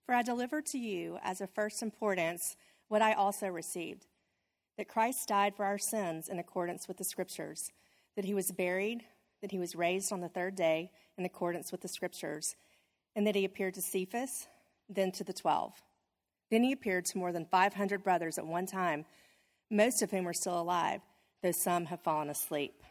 For I delivered to you as of first importance what I also received, that Christ died for our sins in accordance with the Scriptures, that he was buried, that he was raised on the third day in accordance with the Scriptures, and that he appeared to Cephas, then to the 12. Then he appeared to more than 500 brothers at one time, most of whom are still alive, though some have fallen asleep.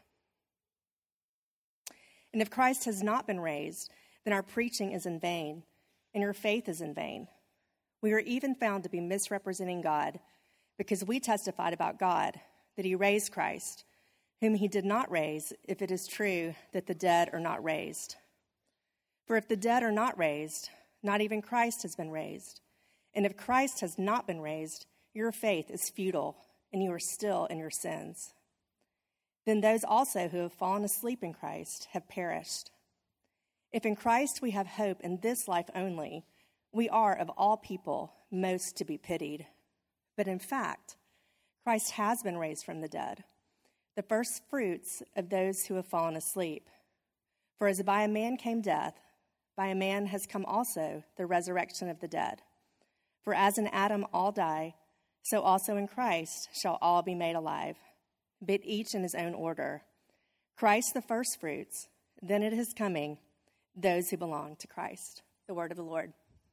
And if Christ has not been raised, then our preaching is in vain, and your faith is in vain. We are even found to be misrepresenting God, because we testified about God, that he raised Christ, whom he did not raise, if it is true that the dead are not raised. For if the dead are not raised, not even Christ has been raised. And if Christ has not been raised, your faith is futile, and you are still in your sins. Then those also who have fallen asleep in Christ have perished. If in Christ we have hope in this life only, we are of all people most to be pitied. But in fact, Christ has been raised from the dead, the first fruits of those who have fallen asleep. For as by a man came death, by a man has come also the resurrection of the dead. For as in Adam all die, so also in Christ shall all be made alive, but each in his own order. Christ the firstfruits, then at his coming, those who belong to Christ. The word of the Lord.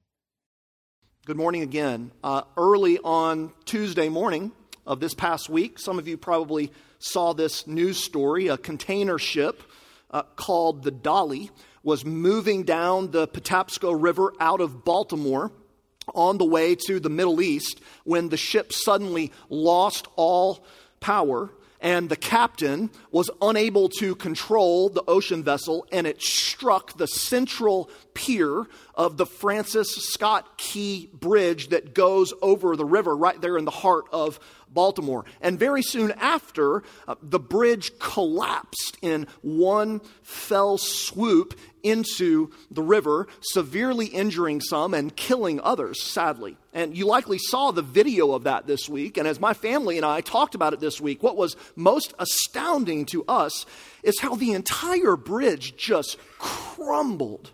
Good morning again. Early on Tuesday morning of this past week, some of you probably saw this news story. A container ship called the Dolly was moving down the Patapsco River out of Baltimore on the way to the Middle East when the ship suddenly lost all power, and the captain was unable to control the ocean vessel, and it struck the central pier of the Francis Scott Key Bridge that goes over the river right there in the heart of Baltimore. And very soon after, the bridge collapsed in one fell swoop into the river, severely injuring some and killing others, sadly. And you likely saw the video of that this week. And as my family and I talked about it this week, what was most astounding to us is how the entire bridge just crumbled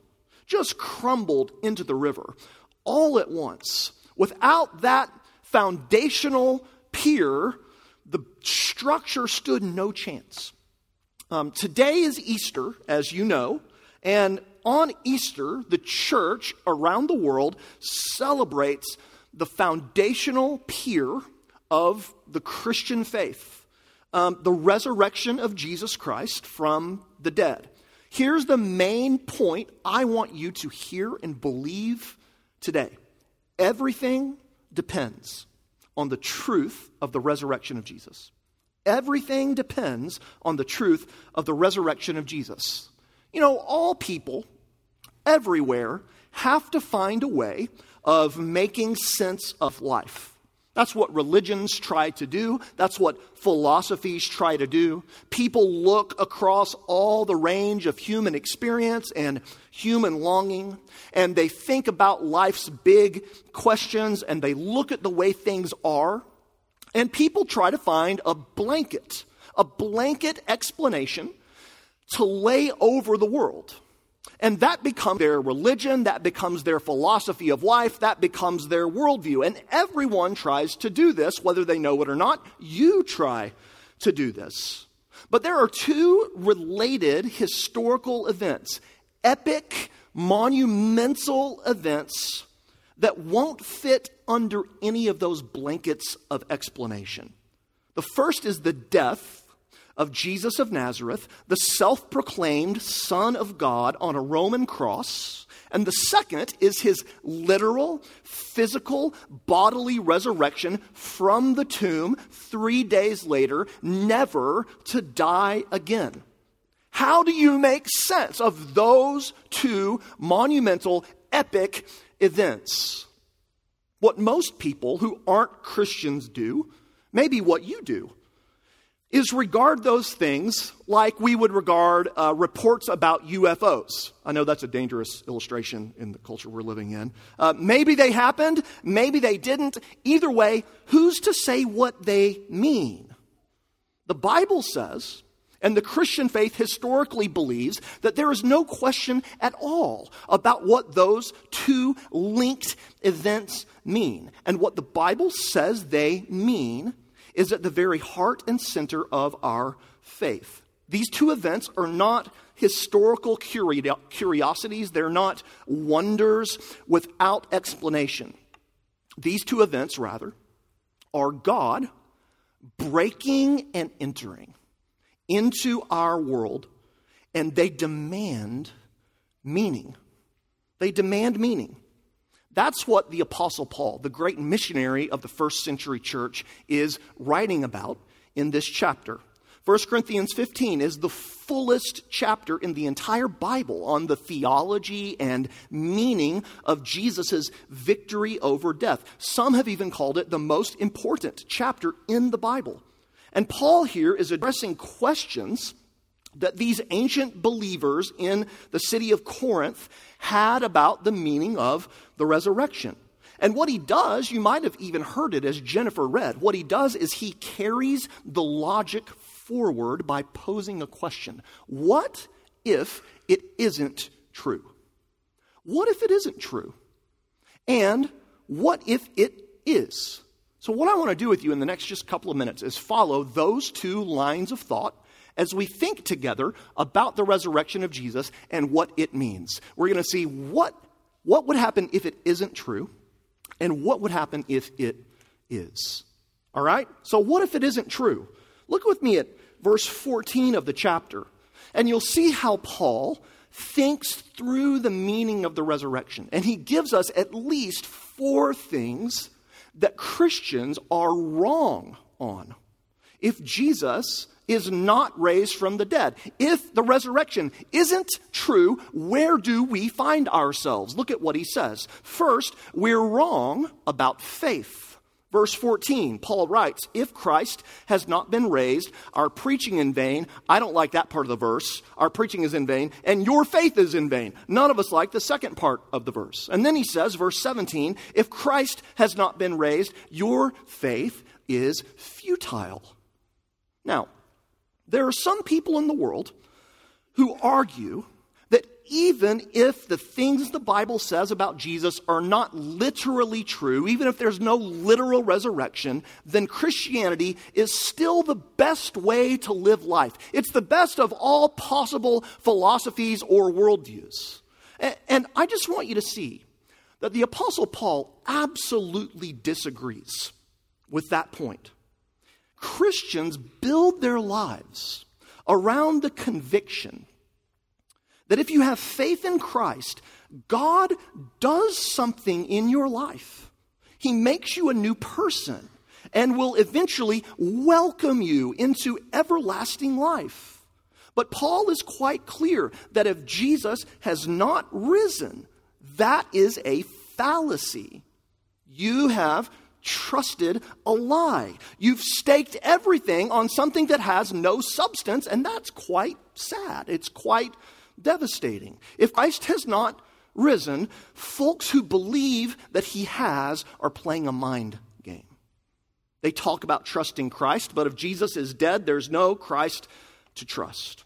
into the river all at once. Without that foundational pier, the structure stood no chance. Today is Easter, as you know, and on Easter, the church around the world celebrates the foundational pier of the Christian faith, the resurrection of Jesus Christ from the dead. Here's the main point I want you to hear and believe today. Everything depends on the truth of the resurrection of Jesus. Everything depends on the truth of the resurrection of Jesus. You know, all people everywhere have to find a way of making sense of life. That's what religions try to do. That's what philosophies try to do. People look across all the range of human experience and human longing, and they think about life's big questions, and they look at the way things are, and people try to find a blanket explanation to lay over the world. And that becomes their religion, that becomes their philosophy of life, that becomes their worldview. And everyone tries to do this, whether they know it or not. You try to do this. But there are two related historical events, epic, monumental events that won't fit under any of those blankets of explanation. The first is the death of Jesus of Nazareth, the self-proclaimed Son of God on a Roman cross. And the second is his literal, physical, bodily resurrection from the tomb 3 days later, never to die again. How do you make sense of those two monumental, epic events? What most people who aren't Christians do, maybe what you do, is regard those things like we would regard reports about UFOs. I know that's a dangerous illustration in the culture we're living in. Maybe they happened, maybe they didn't. Either way, who's to say what they mean? The Bible says, And the Christian faith historically believes that there is no question at all about what those two linked events mean. And what the Bible says they mean is at the very heart and center of our faith. These two events are not historical curiosities. They're not wonders without explanation. These two events, rather, are God breaking and entering into our world, and they demand meaning. They demand meaning. That's what the Apostle Paul, the great missionary of the first century church, is writing about in this chapter. 1 Corinthians 15 is the fullest chapter in the entire Bible on the theology and meaning of Jesus' victory over death. Some have even called it the most important chapter in the Bible. And Paul here is addressing questions that these ancient believers in the city of Corinth had about the meaning of the resurrection. And what he does, you might have even heard it as Jennifer read, what he does is he carries the logic forward by posing a question. What if it isn't true? What if it isn't true? And what if it is? So what I want to do with you in the next just couple of minutes is follow those two lines of thought as we think together about the resurrection of Jesus and what it means. We're going to see what would happen if it isn't true and what would happen if it is. All right? So what if it isn't true? Look with me at verse 14 of the chapter, and you'll see how Paul thinks through the meaning of the resurrection. And he gives us at least 4 things that Christians are wrong on. If Jesus is not raised from the dead, if the resurrection isn't true, where do we find ourselves? Look at what he says. First, we're wrong about faith. Verse 14, Paul writes, if Christ has not been raised, our preaching in vain. I don't like that part of the verse. Our preaching is in vain, and your faith is in vain. None of us like the second part of the verse. And then he says, verse 17, if Christ has not been raised, your faith is futile. Now, there are some people in the world who argue that even if the things the Bible says about Jesus are not literally true, even if there's no literal resurrection, then Christianity is still the best way to live life. It's the best of all possible philosophies or worldviews. And I just want you to see that the Apostle Paul absolutely disagrees with that point. Christians build their lives around the conviction that if you have faith in Christ, God does something in your life. He makes you a new person and will eventually welcome you into everlasting life. But Paul is quite clear that if Jesus has not risen, that is a fallacy. You have trusted a lie. You've staked everything on something that has no substance, and that's quite sad. It's quite devastating. If Christ has not risen, folks who believe that he has are playing a mind game. They talk about trusting Christ, but if Jesus is dead, there's no Christ to trust.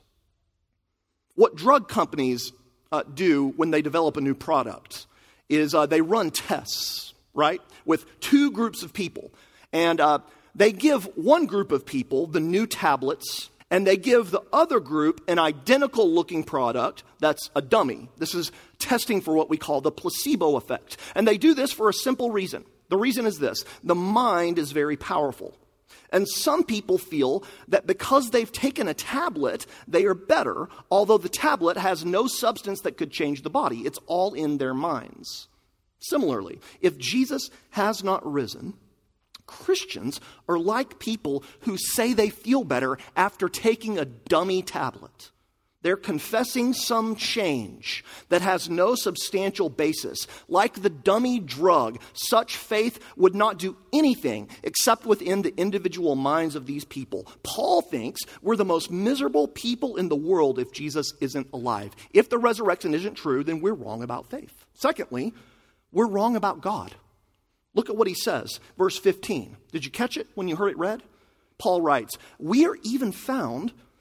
What drug companies do when they develop a new product is they run tests, right, with 2 groups of people. And they give one group of people the new tablets, and they give the other group an identical looking product that's a dummy. This is testing for what we call the placebo effect. And they do this for a simple reason. The reason is this: the mind is very powerful. And some people feel that because they've taken a tablet, they are better, although the tablet has no substance that could change the body. It's all in their minds. Similarly, if Jesus has not risen, Christians are like people who say they feel better after taking a dummy tablet. They're confessing some change that has no substantial basis. Like the dummy drug, such faith would not do anything except within the individual minds of these people. Paul thinks we're the most miserable people in the world if Jesus isn't alive. If the resurrection isn't true, then we're wrong about faith. Secondly, we're wrong about God. Look at what he says, verse 15. Did you catch it when you heard it read? Paul writes, we are even found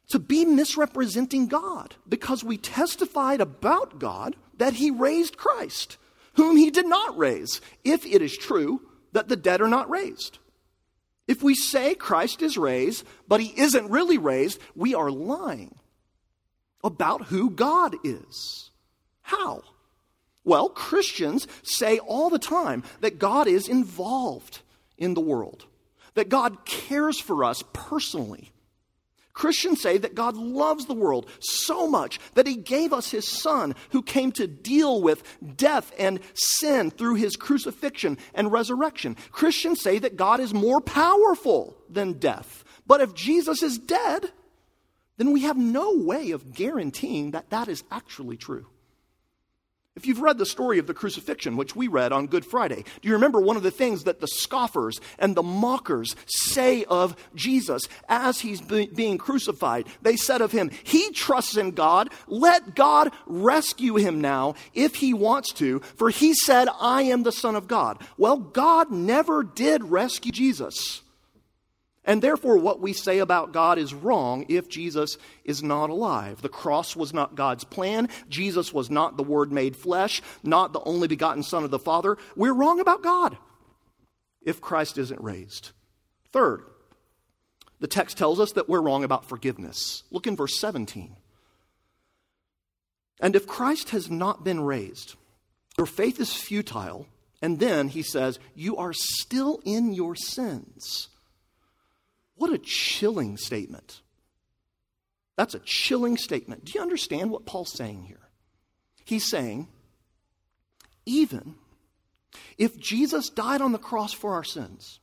to be misrepresenting God because we testified about God that he raised Christ, whom he did not raise, if it is true that the dead are not raised. If we say Christ is raised, but he isn't really raised, we are lying about who God is. How? Well, Christians say all the time that God is involved in the world, that God cares for us personally. Christians say that God loves the world so much that he gave us his Son, who came to deal with death and sin through his crucifixion and resurrection. Christians say that God is more powerful than death. But if Jesus is dead, then we have no way of guaranteeing that that is actually true. If you've read the story of the crucifixion, which we read on Good Friday, do you remember one of the things that the scoffers and the mockers say of Jesus as he's being crucified? They said of him, he trusts in God. Let God rescue him now if he wants to, for he said, I am the Son of God. Well, God never did rescue Jesus. And therefore, what we say about God is wrong if Jesus is not alive. The cross was not God's plan. Jesus was not the Word made flesh, not the only begotten Son of the Father. We're wrong about God if Christ isn't raised. Third, the text tells us that we're wrong about forgiveness. Look in verse 17. And if Christ has not been raised, your faith is futile. And then he says, you are still in your sins. What a chilling statement. That's a chilling statement. Do you understand what Paul's saying here? He's saying, even if Jesus died on the cross for our sins,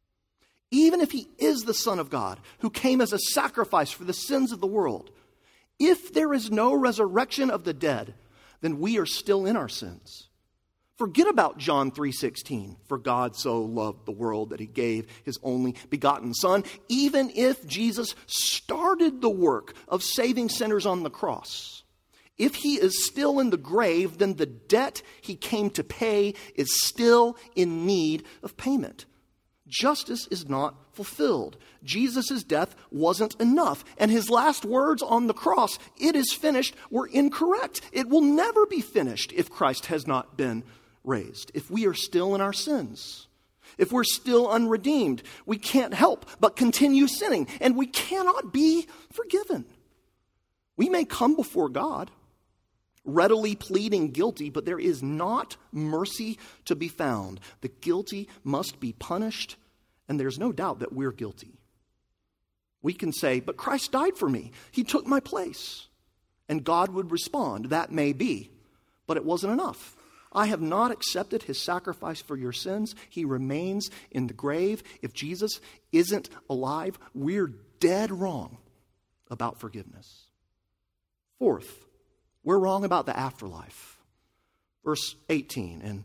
even if he is the Son of God who came as a sacrifice for the sins of the world, if there is no resurrection of the dead, then we are still in our sins. Forget about John 3:16. For God so loved the world that he gave his only begotten Son. Even if Jesus started the work of saving sinners on the cross, if he is still in the grave, then the debt he came to pay is still in need of payment. Justice is not fulfilled. Jesus' death wasn't enough. And his last words on the cross, it is finished, were incorrect. It will never be finished if Christ has not been raised. If we are still in our sins, if we're still unredeemed, we can't help but continue sinning, and we cannot be forgiven. We may come before God readily pleading guilty, but there is not mercy to be found. The guilty must be punished, and there's no doubt that we're guilty. We can say, but Christ died for me. He took my place. And God would respond, that may be, but it wasn't enough. I have not accepted his sacrifice for your sins. He remains in the grave. If Jesus isn't alive, we're dead wrong about forgiveness. Fourth, we're wrong about the afterlife. Verse 18 and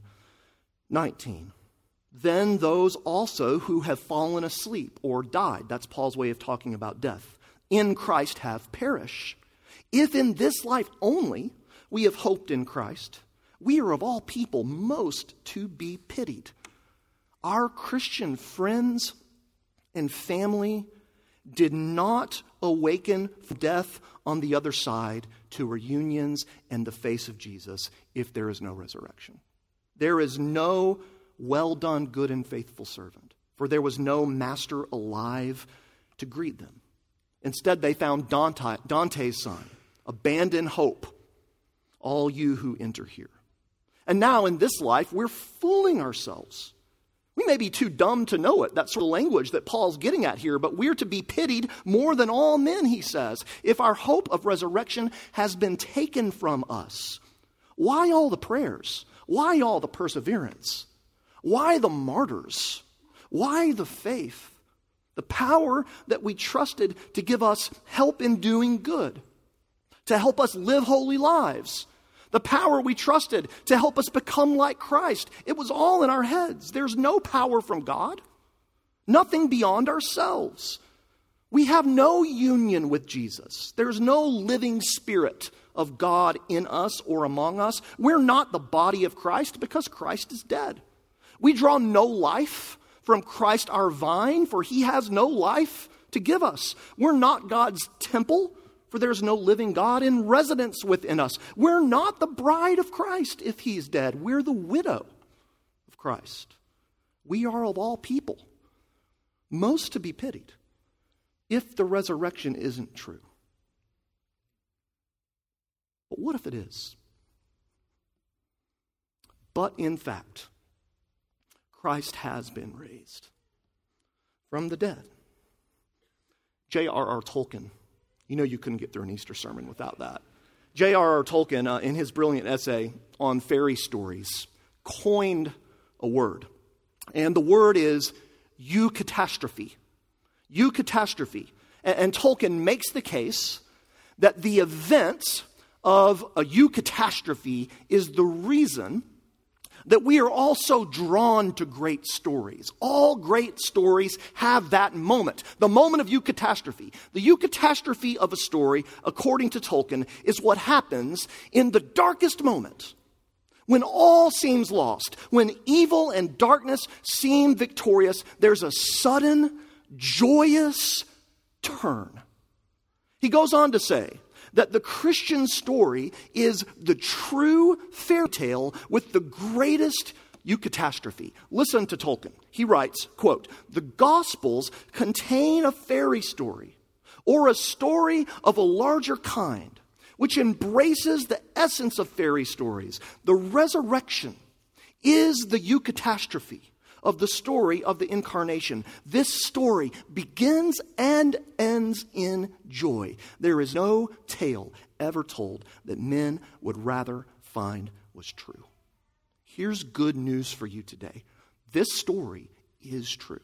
19. Then those also who have fallen asleep or died, that's Paul's way of talking about death, in Christ have perished. If in this life only we have hoped in Christ, we are of all people most to be pitied. Our Christian friends and family did not awaken from death on the other side to reunions and the face of Jesus if there is no resurrection. There is no well done, good and faithful servant, for there was no master alive to greet them. Instead, they found Dante's son, abandon hope, all you who enter here. And now in this life, we're fooling ourselves. We may be too dumb to know it. That's sort of language that Paul's getting at here, but we're to be pitied more than all men, he says, if our hope of resurrection has been taken from us. Why all the prayers? Why all the perseverance? Why the martyrs? Why the faith? The power that we trusted to give us help in doing good, to help us live holy lives. The power we trusted to help us become like Christ. It was all in our heads. There's no power from God. Nothing beyond ourselves. We have no union with Jesus. There's no living spirit of God in us or among us. We're not the body of Christ because Christ is dead. We draw no life from Christ our vine, for he has no life to give us. We're not God's temple, for there's no living God in residence within us. We're not the bride of Christ if he's dead. We're the widow of Christ. We are of all people most to be pitied if the resurrection isn't true. But what if it is? But in fact, Christ has been raised from the dead. J.R.R. Tolkien, you know you couldn't get through an Easter sermon without that. J.R.R. Tolkien, in his brilliant essay on fairy stories, coined a word. And the word is eucatastrophe. Eucatastrophe. And Tolkien makes the case that the event of a eucatastrophe is the reason that we are also drawn to great stories. All great stories have that moment, the moment of eucatastrophe. The eucatastrophe of a story, according to Tolkien, is what happens in the darkest moment, when all seems lost, when evil and darkness seem victorious. There's a sudden, joyous turn. He goes on to say that the Christian story is the true fairy tale with the greatest eucatastrophe. Listen to Tolkien. He writes, quote, "The Gospels contain a fairy story or a story of a larger kind, which embraces the essence of fairy stories. The resurrection is the eucatastrophe of the story of the incarnation. This story begins and ends in joy. There is no tale ever told that men would rather find was true." Here's good news for you today. This story is true.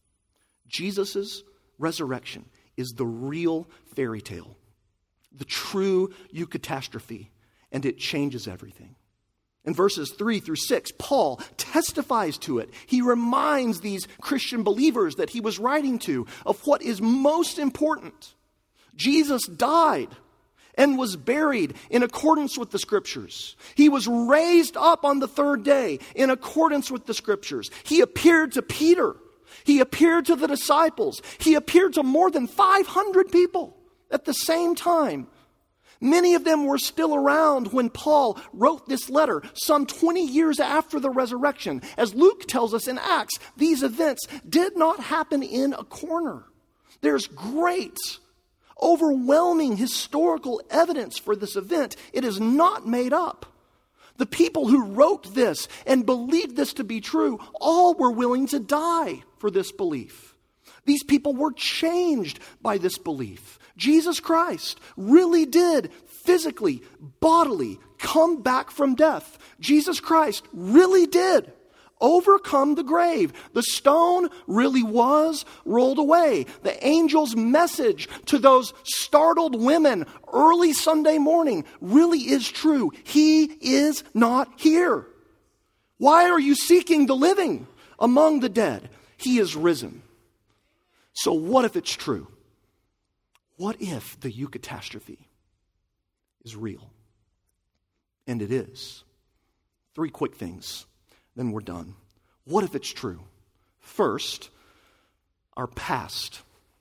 Jesus' resurrection is the real fairy tale, the true eucatastrophe, and it changes everything. In verses 3 through 6, Paul testifies to it. He reminds these Christian believers that he was writing to of what is most important. Jesus died and was buried in accordance with the Scriptures. He was raised up on the third day in accordance with the Scriptures. He appeared to Peter. He appeared to the disciples. He appeared to more than 500 people at the same time. Many of them were still around when Paul wrote this letter some 20 years after the resurrection. As Luke tells us in Acts, these events did not happen in a corner. There's great, overwhelming historical evidence for this event. It is not made up. The people who wrote this and believed this to be true all were willing to die for this belief. These people were changed by this belief. Jesus Christ really did physically, bodily come back from death. Jesus Christ really did overcome the grave. The stone really was rolled away. The angel's message to those startled women early Sunday morning really is true. He is not here. Why are you seeking the living among the dead? He is risen. So what if it's true? What if the eucatastrophe is real? And it is. 3 quick things, then we're done. What if it's true? First, our past.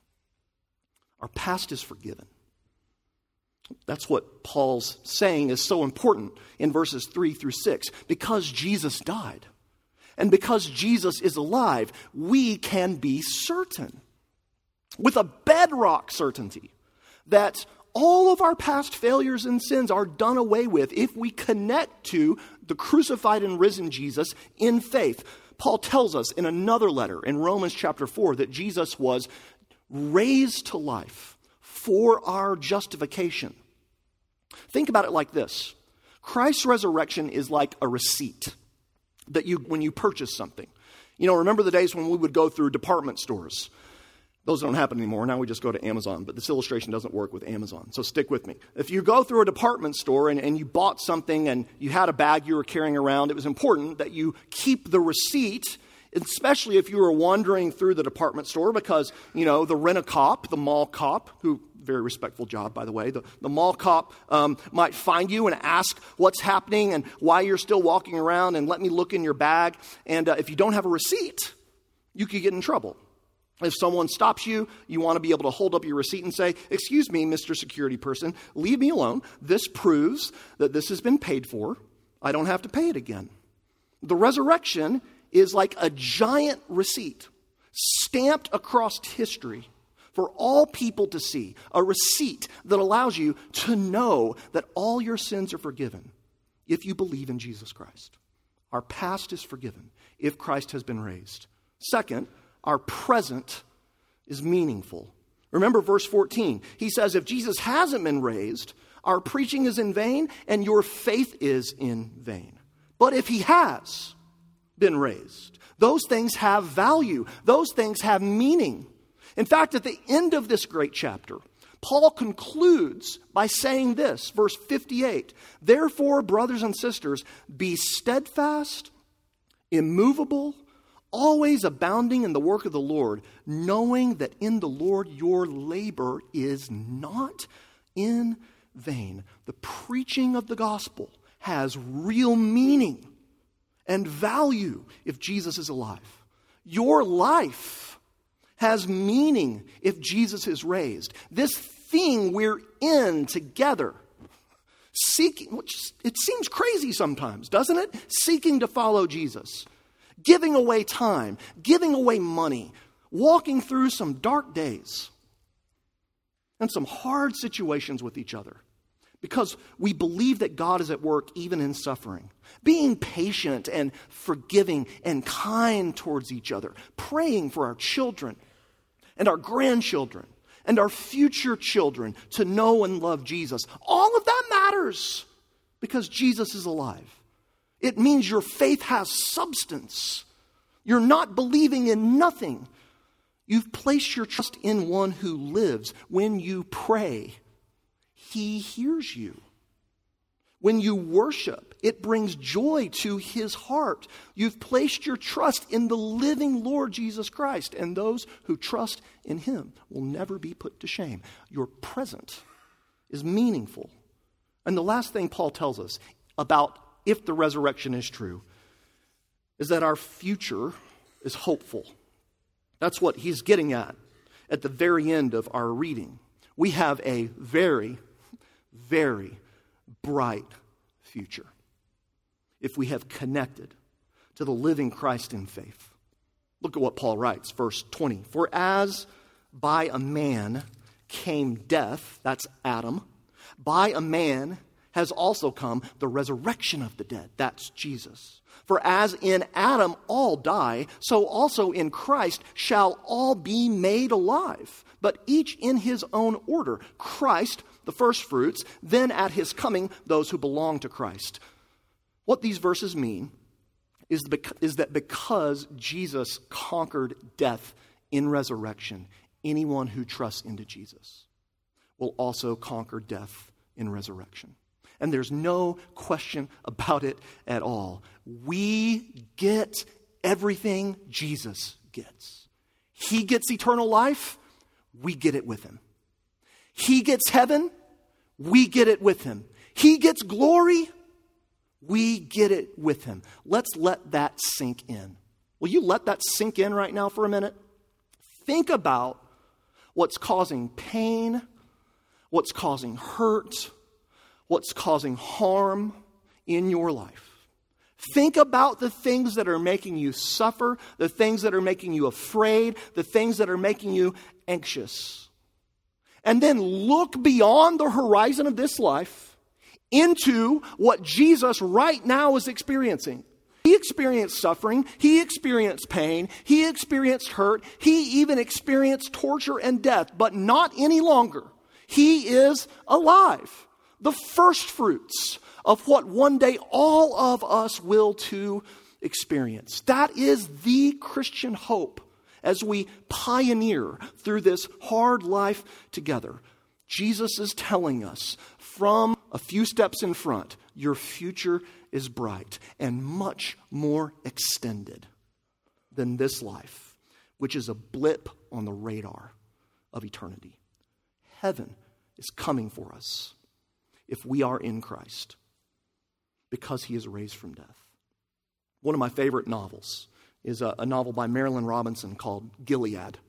Our past is forgiven. That's what Paul's saying is so important in verses 3 through 6. Because Jesus died, and because Jesus is alive, we can be certain, with a bedrock certainty, that all of our past failures and sins are done away with if we connect to the crucified and risen Jesus in faith. Paul tells us in another letter in Romans chapter 4 that Jesus was raised to life for our justification. Think about it like this. Christ's resurrection is like a receipt that when you purchase something. You know, remember the days when we would go through department stores? Those don't happen anymore. Now we just go to Amazon. But this illustration doesn't work with Amazon. So stick with me. If you go through a department store and you bought something and you had a bag you were carrying around, it was important that you keep the receipt, especially if you were wandering through the department store, because, you know, the rent-a-cop, the mall cop, who, very respectful job, by the way, the mall cop might find you and ask what's happening and why you're still walking around and let me look in your bag. And if you don't have a receipt, you could get in trouble. If someone stops you, you want to be able to hold up your receipt and say, "Excuse me, Mr. Security Person, leave me alone. This proves that this has been paid for. I don't have to pay it again." The resurrection is like a giant receipt stamped across history for all people to see. A receipt that allows you to know that all your sins are forgiven if you believe in Jesus Christ. Our past is forgiven if Christ has been raised. Second, our present is meaningful. Remember verse 14. He says, if Jesus hasn't been raised, our preaching is in vain and your faith is in vain. But if he has been raised, those things have value. Those things have meaning. In fact, at the end of this great chapter, Paul concludes by saying this, verse 58, "Therefore, brothers and sisters, be steadfast, immovable, always abounding in the work of the Lord, knowing that in the Lord your labor is not in vain." The preaching of the gospel has real meaning and value if Jesus is alive. Your life has meaning if Jesus is raised. This thing we're in together, seeking, which it seems crazy sometimes, doesn't it? Seeking to follow Jesus. Giving away time, giving away money, walking through some dark days and some hard situations with each other because we believe that God is at work even in suffering. Being patient and forgiving and kind towards each other, praying for our children and our grandchildren and our future children to know and love Jesus. All of that matters because Jesus is alive. It means your faith has substance. You're not believing in nothing. You've placed your trust in one who lives. When you pray, he hears you. When you worship, it brings joy to his heart. You've placed your trust in the living Lord Jesus Christ, and those who trust in him will never be put to shame. Your present is meaningful. And the last thing Paul tells us about if the resurrection is true, is that our future is hopeful. That's what he's getting at the very end of our reading. We have a very, very bright future if we have connected to the living Christ in faith. Look at what Paul writes, verse 20. "For as by a man came death," that's Adam, "by a man has also come the resurrection of the dead." That's Jesus. "For as in Adam all die, so also in Christ shall all be made alive, but each in his own order. Christ, the firstfruits, then at his coming, those who belong to Christ." What these verses mean is that because Jesus conquered death in resurrection, anyone who trusts into Jesus will also conquer death in resurrection. And there's no question about it at all. We get everything Jesus gets. He gets eternal life. We get it with him. He gets heaven. We get it with him. He gets glory. We get it with him. Let's let that sink in. Will you let that sink in right now for a minute? Think about what's causing pain, what's causing hurt, what's causing harm in your life. Think about the things that are making you suffer, the things that are making you afraid, the things that are making you anxious. And then look beyond the horizon of this life into what Jesus right now is experiencing. He experienced suffering, he experienced pain, he experienced hurt, he even experienced torture and death, but not any longer. He is alive. The first fruits of what one day all of us will too experience. That is the Christian hope as we pioneer through this hard life together. Jesus is telling us from a few steps in front, your future is bright and much more extended than this life, which is a blip on the radar of eternity. Heaven is coming for us if we are in Christ, because he is raised from death. One of my favorite novels is a novel by Marilyn Robinson called Gilead.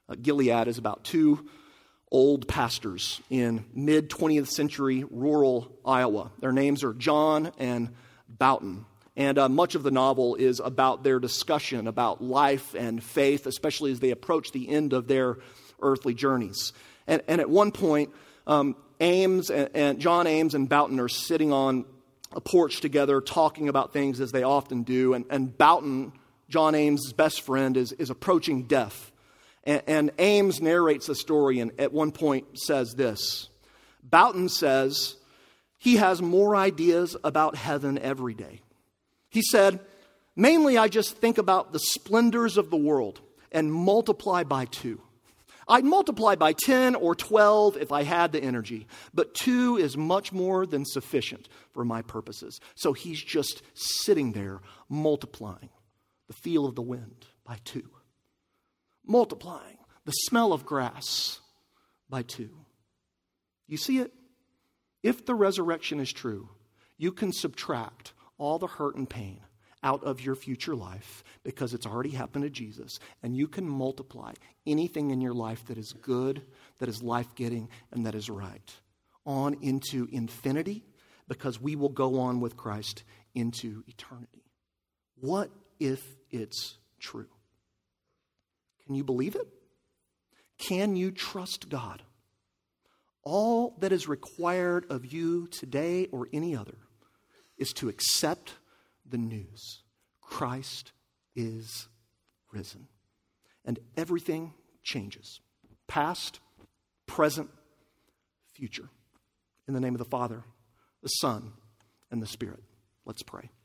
Gilead is about two old pastors in mid-20th century rural Iowa. Their names are John and Boughton. And much of the novel is about their discussion about life and faith, especially as they approach the end of their earthly journeys. And at one point, John Ames and Boughton are sitting on a porch together talking about things as they often do. And Boughton, John Ames' best friend, is approaching death. And Ames narrates the story and at one point says this. Boughton says he has more ideas about heaven every day. He said, mainly I just think about the splendors of the world and multiply by 2. I'd multiply by 10 or 12 if I had the energy, but 2 is much more than sufficient for my purposes. So he's just sitting there multiplying the feel of the wind by 2. Multiplying the smell of grass by 2. You see it? If the resurrection is true, you can subtract all the hurt and pain out of your future life because it's already happened to Jesus, and you can multiply anything in your life that is good, that is life-giving, and that is right on into infinity because we will go on with Christ into eternity. What if it's true? Can you believe it? Can you trust God? All that is required of you today or any other is to accept the news. Christ is risen. And everything changes. Past, present, future. In the name of the Father, the Son, and the Spirit. Let's pray.